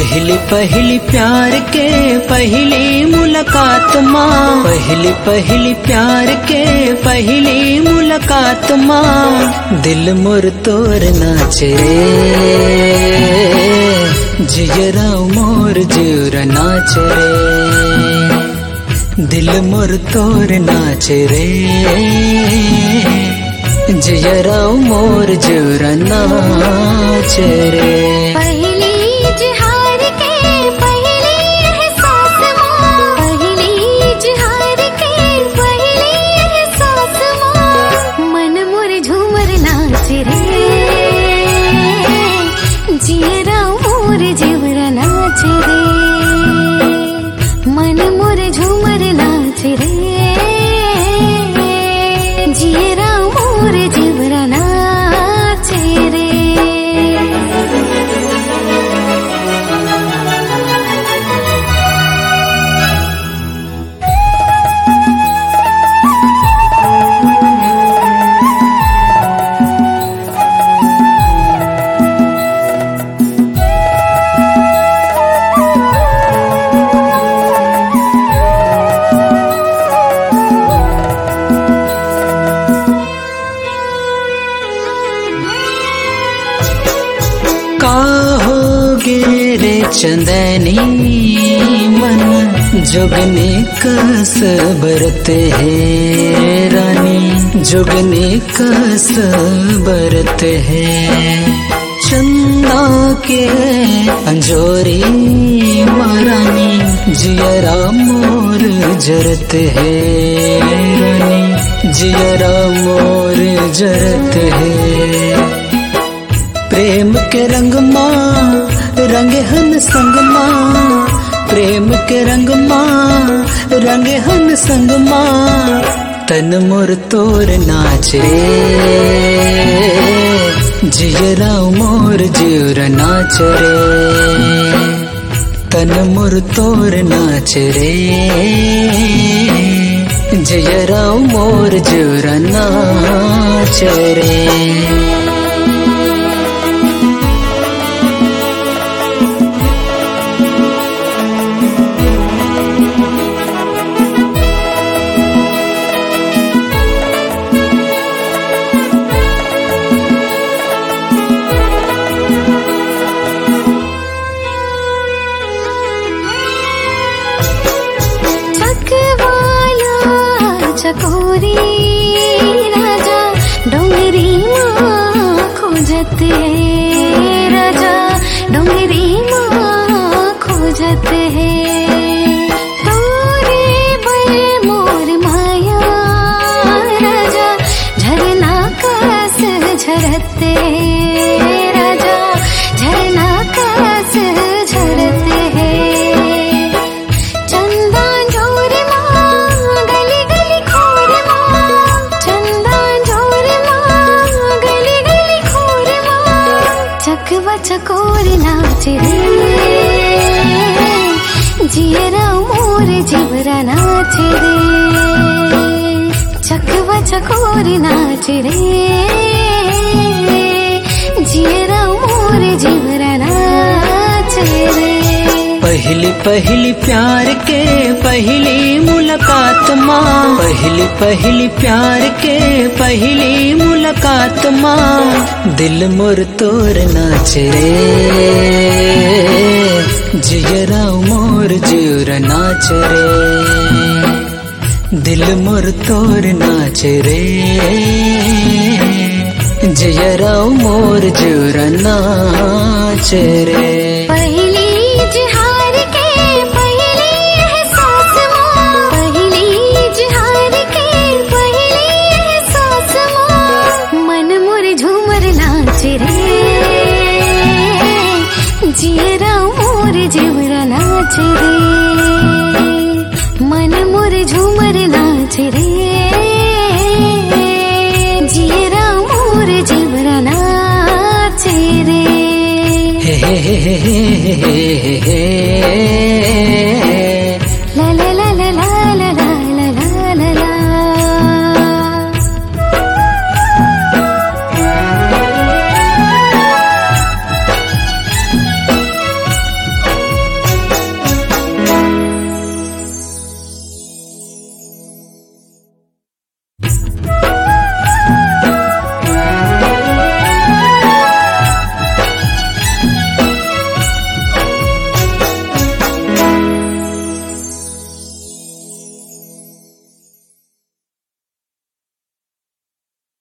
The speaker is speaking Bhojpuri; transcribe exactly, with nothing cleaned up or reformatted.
पहली पहली प्यार के पहली मुलाकात माँ, पहली पहली प्यार के पहली मुलाकात माँ, दिल मोर तोर नाचे रे, जियरा मोर जियरा नाच रे, दिल मोर तोर नाच रे, जियरा मोर जियरा नाच रे। जियरा मोर जियरा नाच रे, मन मोर झूमर नाच रे, जियरा मोर जियरा नाच रे। रे चंदनी मन जोगने कस बरत है रानी, जोगने कस बरत है, चंदा के अंजोरी मारानी, जियरा मोर जरत है रानी, जियरा मोर जरत है। प्रेम के रंग माँ रंग हन संग माँ, प्रेम के रंग माँ रंग हन संग माँ, तन मोर तोर नाच रे, जियरा मोर जियरा नाच रे, तन मोर तोर नाच रे, जियरा मोर जियरा नाच रे। चकोरी राजा डोंगरी माँ खोजत है, राजा डोंगरी माँ खोजत है, तोरे बल मोर माया राजा झरना कास झरत है, राजा झरना कास झरत है, चकोर नाच रे, जियरा मोर जियरा नाच रे, चकवा चकोर नाच रे, जियरा मोर जियरा नाच रे। पहली पहली प्यार के पहली मुलाकात माँ, पहली पहली प्यार के पहली मुलाकात माँ, दिल मोर तोर नाच रे, जियरा मोर जियरा नाच रे, दिल मोर तोर नाच रे, जियरा मोर जियरा नाच रे। पहली जिहार के पहली एहसास माँ, पहली जिहार के पहली एहसास माँ, मन मोर झूमर नाच रे, जियरा मोर जियरा नाच रे, मन मोर झूमर नाच रे, जियरा मोर जियरा नाच रे। हे हे हे हे हे हे